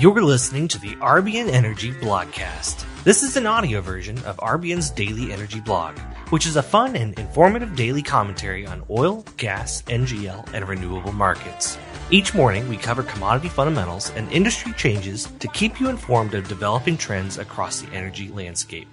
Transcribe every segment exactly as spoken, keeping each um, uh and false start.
You're listening to the R B N Energy Blogcast. This is an audio version of R B N's daily energy blog, which is a fun and informative daily commentary on oil, gas, N G L, and renewable markets. Each morning, we cover commodity fundamentals and industry changes to keep you informed of developing trends across the energy landscape.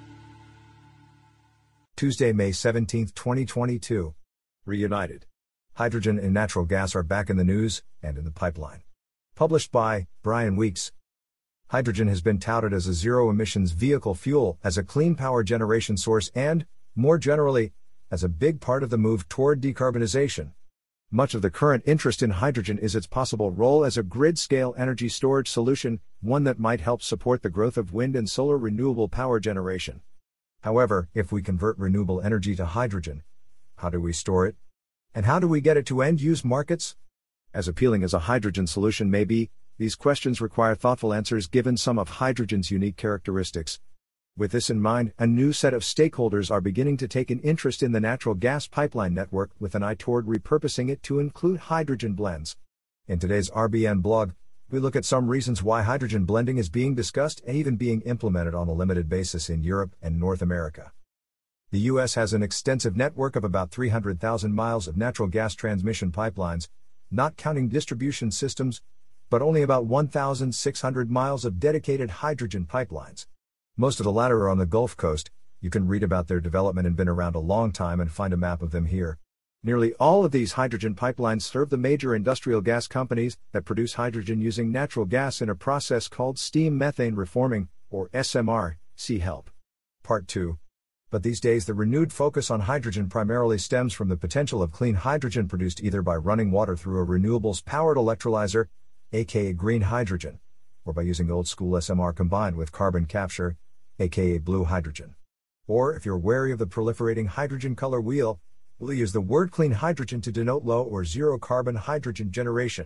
Tuesday, May seventeenth, twenty twenty-two. Reunited. Hydrogen and natural gas are back in the news and in the pipeline. Published by Brian Weeks. Hydrogen has been touted as a zero-emissions vehicle fuel, as a clean power generation source and, more generally, as a big part of the move toward decarbonization. Much of the current interest in hydrogen is its possible role as a grid-scale energy storage solution, one that might help support the growth of wind and solar renewable power generation. However, if we convert renewable energy to hydrogen, how do we store it? And how do we get it to end-use markets? As appealing as a hydrogen solution may be, these questions require thoughtful answers given some of hydrogen's unique characteristics. With this in mind, a new set of stakeholders are beginning to take an interest in the natural gas pipeline network with an eye toward repurposing it to include hydrogen blends. In today's R B N blog, we look at some reasons why hydrogen blending is being discussed and even being implemented on a limited basis in Europe and North America. The U S has an extensive network of about three hundred thousand miles of natural gas transmission pipelines, not counting distribution systems, but only about one thousand six hundred miles of dedicated hydrogen pipelines. Most of the latter are on the Gulf Coast. You can read about their development and been around a long time and find a map of them here. Nearly all of these hydrogen pipelines serve the major industrial gas companies that produce hydrogen using natural gas in a process called steam methane reforming, or S M R. See help. Part two. But these days the renewed focus on hydrogen primarily stems from the potential of clean hydrogen produced either by running water through a renewables-powered electrolyzer, aka green hydrogen, or by using old-school S M R combined with carbon capture, aka blue hydrogen. Or, if you're wary of the proliferating hydrogen color wheel, we'll use the word clean hydrogen to denote low or zero carbon hydrogen generation.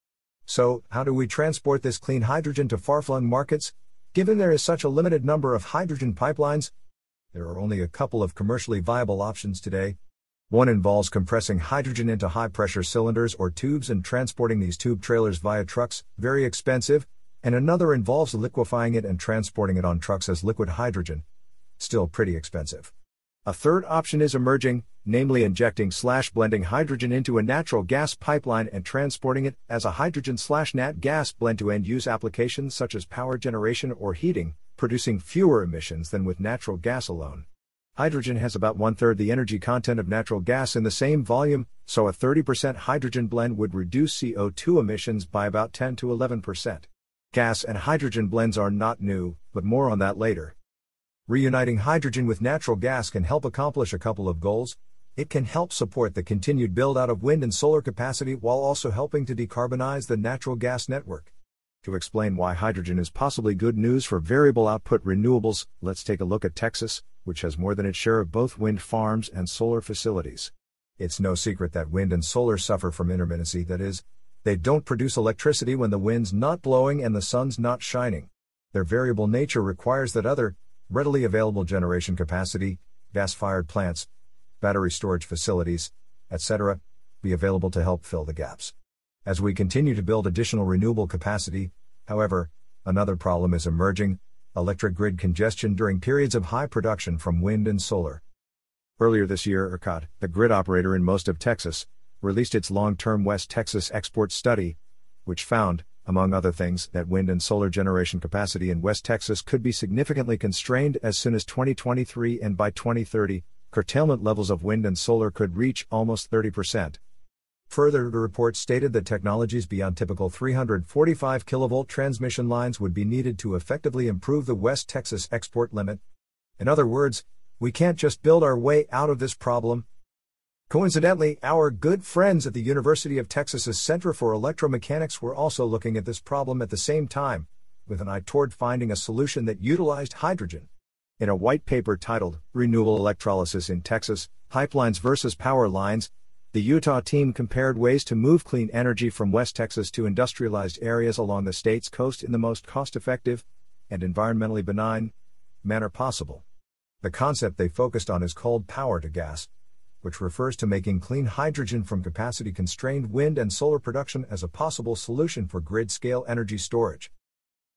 So, how do we transport this clean hydrogen to far-flung markets, given there is such a limited number of hydrogen pipelines? There are only a couple of commercially viable options today. One involves compressing hydrogen into high-pressure cylinders or tubes and transporting these tube trailers via trucks, very expensive, and another involves liquefying it and transporting it on trucks as liquid hydrogen, still pretty expensive. A third option is emerging, namely injecting slash blending hydrogen into a natural gas pipeline and transporting it as a hydrogen slash nat gas blend to end-use applications such as power generation or heating, producing fewer emissions than with natural gas alone. Hydrogen has about one-third the energy content of natural gas in the same volume, so a thirty percent hydrogen blend would reduce C O two emissions by about ten to eleven percent. Gas and hydrogen blends are not new, but more on that later. Reuniting hydrogen with natural gas can help accomplish a couple of goals. It can help support the continued build-out of wind and solar capacity while also helping to decarbonize the natural gas network. To explain why hydrogen is possibly good news for variable output renewables, let's take a look at Texas, which has more than its share of both wind farms and solar facilities. It's no secret that wind and solar suffer from intermittency, that is, they don't produce electricity when the wind's not blowing and the sun's not shining. Their variable nature requires that other, readily available generation capacity, gas-fired plants, battery storage facilities, et cetera, be available to help fill the gaps. As we continue to build additional renewable capacity, however, another problem is emerging: electric grid congestion during periods of high production from wind and solar. Earlier this year, ERCOT, the grid operator in most of Texas, released its long-term West Texas export study, which found, among other things, that wind and solar generation capacity in West Texas could be significantly constrained as soon as twenty twenty-three, and by twenty thirty, curtailment levels of wind and solar could reach almost thirty percent. Further, the report stated that technologies beyond typical three hundred forty-five kilovolt transmission lines would be needed to effectively improve the West Texas export limit. In other words, we can't just build our way out of this problem. Coincidentally, our good friends at the University of Texas's Center for Electromechanics were also looking at this problem at the same time, with an eye toward finding a solution that utilized hydrogen. In a white paper titled Renewable Electrolysis in Texas, Pipelines versus Power Lines, the Utah team compared ways to move clean energy from West Texas to industrialized areas along the state's coast in the most cost-effective and environmentally benign manner possible. The concept they focused on is called power to gas, which refers to making clean hydrogen from capacity-constrained wind and solar production as a possible solution for grid-scale energy storage.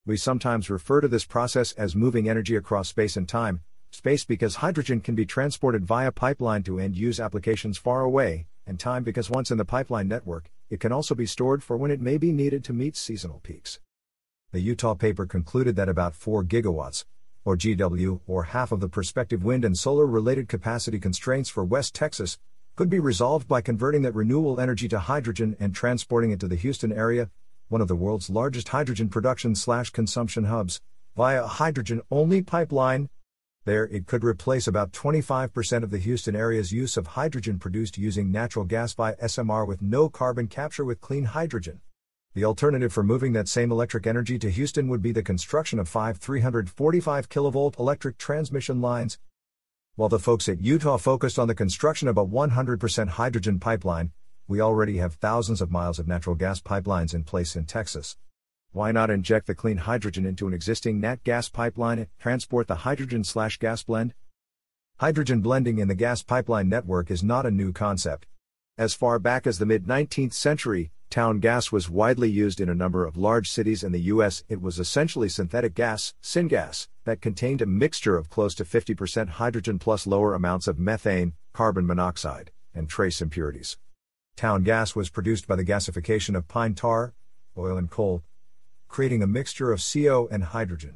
We sometimes refer to this process as moving energy across space and time, space because hydrogen can be transported via pipeline to end-use applications far away, and time because once in the pipeline network, it can also be stored for when it may be needed to meet seasonal peaks. The Utah paper concluded that about four gigawatts, or G W, or half of the prospective wind and solar-related capacity constraints for West Texas, could be resolved by converting that renewable energy to hydrogen and transporting it to the Houston area, one of the world's largest hydrogen production-slash-consumption hubs, via a hydrogen-only pipeline. There, it could replace about twenty-five percent of the Houston area's use of hydrogen produced using natural gas via S M R with no carbon capture with clean hydrogen. The alternative for moving that same electric energy to Houston would be the construction of five three hundred forty-five kilovolt electric transmission lines. While the folks at Utah focused on the construction of a one hundred percent hydrogen pipeline, we already have thousands of miles of natural gas pipelines in place in Texas. Why not inject the clean hydrogen into an existing nat gas pipeline and transport the hydrogen-slash-gas blend? Hydrogen blending in the gas pipeline network is not a new concept. As far back as the mid-nineteenth century, town gas was widely used in a number of large cities in the U S. It was essentially synthetic gas, syngas, that contained a mixture of close to fifty percent hydrogen plus lower amounts of methane, carbon monoxide, and trace impurities. Town gas was produced by the gasification of pine tar, oil and coal, creating a mixture of C O and hydrogen.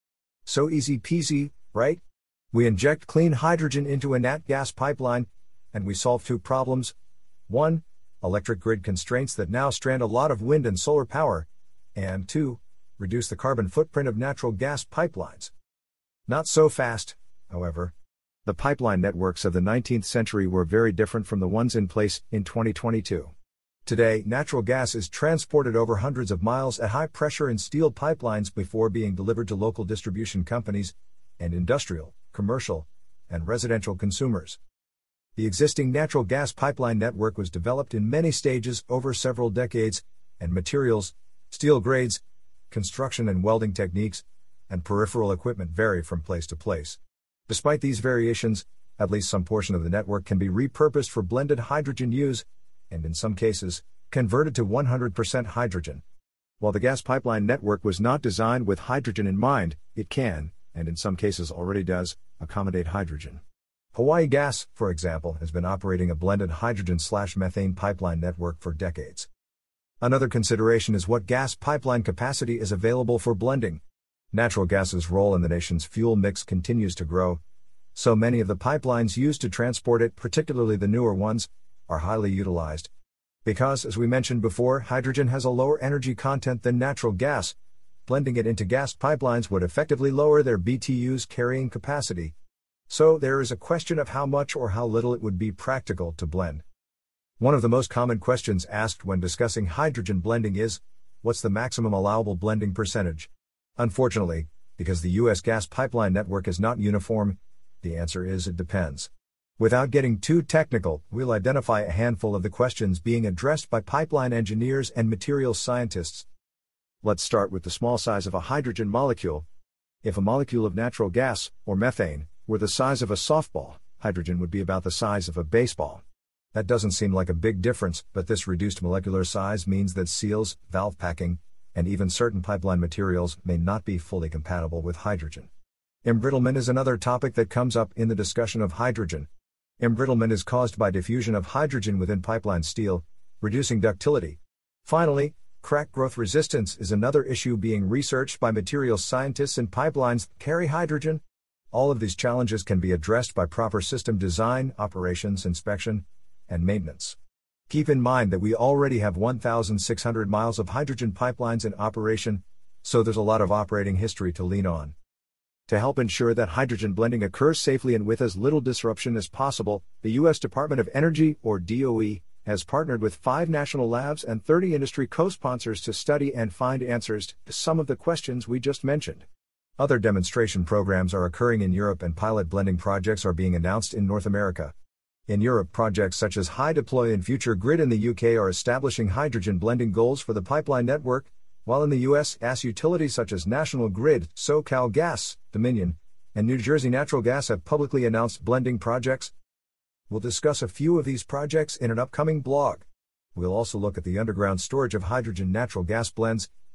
So easy peasy, right? We inject clean hydrogen into a nat gas pipeline, and we solve two problems. One, electric grid constraints that now strand a lot of wind and solar power, and two, reduce the carbon footprint of natural gas pipelines. Not so fast, however. The pipeline networks of the nineteenth century were very different from the ones in place in twenty twenty-two. Today, natural gas is transported over hundreds of miles at high pressure in steel pipelines before being delivered to local distribution companies and industrial, commercial, and residential consumers. The existing natural gas pipeline network was developed in many stages over several decades, and materials, steel grades, construction and welding techniques, and peripheral equipment vary from place to place. Despite these variations, at least some portion of the network can be repurposed for blended hydrogen use, and in some cases, converted to one hundred percent hydrogen. While the gas pipeline network was not designed with hydrogen in mind, it can, and in some cases already does, accommodate hydrogen. Hawaii Gas, for example, has been operating a blended hydrogen-slash-methane pipeline network for decades. Another consideration is what gas pipeline capacity is available for blending. Natural gas's role in the nation's fuel mix continues to grow, so many of the pipelines used to transport it, particularly the newer ones, are highly utilized. Because, as we mentioned before, hydrogen has a lower energy content than natural gas, blending it into gas pipelines would effectively lower their B T U's carrying capacity. So there is a question of how much or how little it would be practical to blend. One of the most common questions asked when discussing hydrogen blending is, what's the maximum allowable blending percentage? Unfortunately, because the U S gas pipeline network is not uniform, the answer is it depends. Without getting too technical, we'll identify a handful of the questions being addressed by pipeline engineers and materials scientists. Let's start with the small size of a hydrogen molecule. If a molecule of natural gas, or methane, were the size of a softball, hydrogen would be about the size of a baseball. That doesn't seem like a big difference, but this reduced molecular size means that seals, valve packing, and even certain pipeline materials may not be fully compatible with hydrogen. Embrittlement is another topic that comes up in the discussion of hydrogen. Embrittlement is caused by diffusion of hydrogen within pipeline steel, reducing ductility. Finally, crack growth resistance is another issue being researched by materials scientists in pipelines that carry hydrogen. All of these challenges can be addressed by proper system design, operations, inspection, and maintenance. Keep in mind that we already have one thousand six hundred miles of hydrogen pipelines in operation, so there's a lot of operating history to lean on. To help ensure that hydrogen blending occurs safely and with as little disruption as possible, the U S Department of Energy, or D O E, has partnered with five national labs and thirty industry co-sponsors to study and find answers to some of the questions we just mentioned. Other demonstration programs are occurring in Europe and pilot blending projects are being announced in North America. In Europe, projects such as HyDeploy and Future Grid in the U K are establishing hydrogen blending goals for the pipeline network, while in the U S, gas utilities such as National Grid, SoCal Gas, Dominion, and New Jersey Natural Gas have publicly announced blending projects. We'll discuss a few of these projects in an upcoming blog. We'll also look at the underground storage of hydrogen natural gas blends,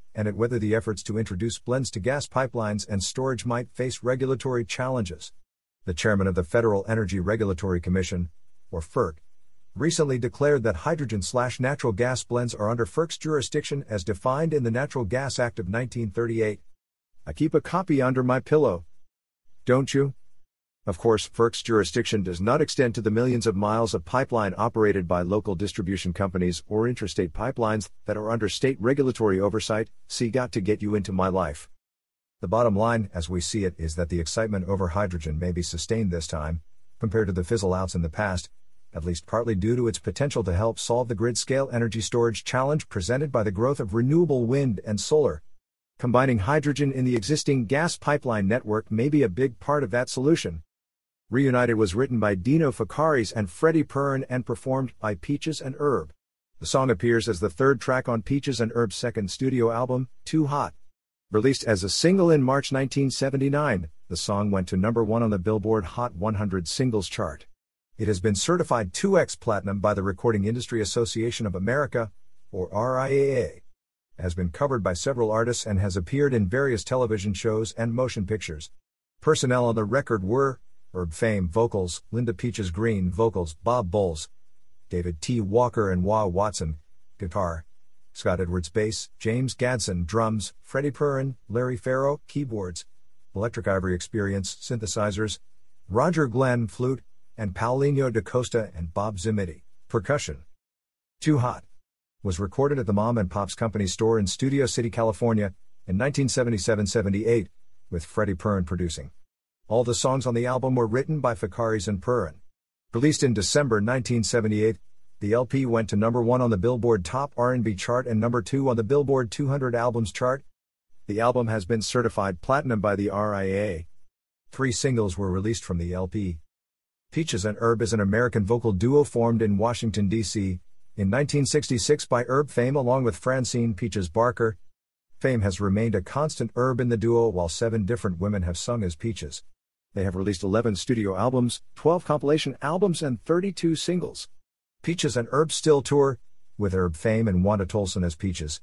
and at whether the efforts to introduce blends to gas pipelines and storage might face regulatory challenges. The chairman of the Federal Energy Regulatory Commission, or F E R C, recently declared that hydrogen-slash-natural gas blends are under F E R C's jurisdiction as defined in the Natural Gas Act of nineteen thirty-eight. I keep a copy under my pillow. Don't you? Of course, F E R C's jurisdiction does not extend to the millions of miles of pipeline operated by local distribution companies or interstate pipelines that are under state regulatory oversight. See, got to get you into my life. The bottom line, as we see it, is that the excitement over hydrogen may be sustained this time, compared to the fizzle-outs in the past, at least partly due to its potential to help solve the grid-scale energy storage challenge presented by the growth of renewable wind and solar. Combining hydrogen in the existing gas pipeline network may be a big part of that solution. Reunited was written by Dino Fakaris and Freddie Perrin and performed by Peaches and Herb. The song appears as the third track on Peaches and Herb's second studio album, Too Hot. Released as a single in March nineteen seventy-nine, the song went to number one on the Billboard Hot one hundred Singles chart. It has been certified two X Platinum by the Recording Industry Association of America, or R I A A. Has been covered by several artists and has appeared in various television shows and motion pictures. Personnel on the record were Herb Fame vocals, Linda Peaches Green vocals, Bob Bowles, David T. Walker and Wah Watson guitar, Scott Edwards bass, James Gadson drums, Freddie Perrin, Larry Farrow keyboards, Electric Ivory Experience synthesizers, Roger Glenn flute, and Paulinho da Costa and Bob Zimiti percussion. Too Hot was recorded at the Mom and Pop's Company store in Studio City, California, in nineteen seventy-seven seventy-eight, with Freddie Perrin producing. All the songs on the album were written by Fakaris and Perrin. Released in December nineteen seventy-eight, the L P went to number one on the Billboard Top R and B chart and number two on the Billboard two hundred Albums chart. The album has been certified platinum by the R I A A. Three singles were released from the L P. Peaches and Herb is an American vocal duo formed in Washington, D C in nineteen sixty-six by Herb Fame along with Francine Peaches Barker. Fame has remained a constant Herb in the duo while seven different women have sung as Peaches. They have released eleven studio albums, twelve compilation albums and thirty-two singles. Peaches and Herb still tour, with Herb Fame and Wanda Tolson as Peaches.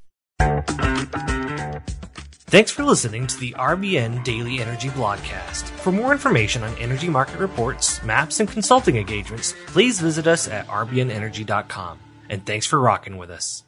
Thanks for listening to the R B N Daily Energy Blogcast. For more information on energy market reports, maps, and consulting engagements, please visit us at r b n energy dot com. And thanks for rocking with us.